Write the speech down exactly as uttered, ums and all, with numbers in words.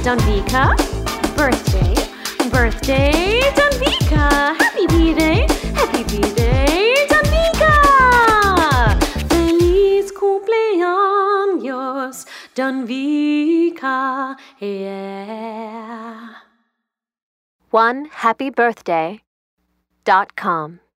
Danvika. Birthday, birthday, Danvika. Happy B-Day, happy B-Day, Danvika. Feliz cumpleaños, Danvika, yeah. one happy birthday dot com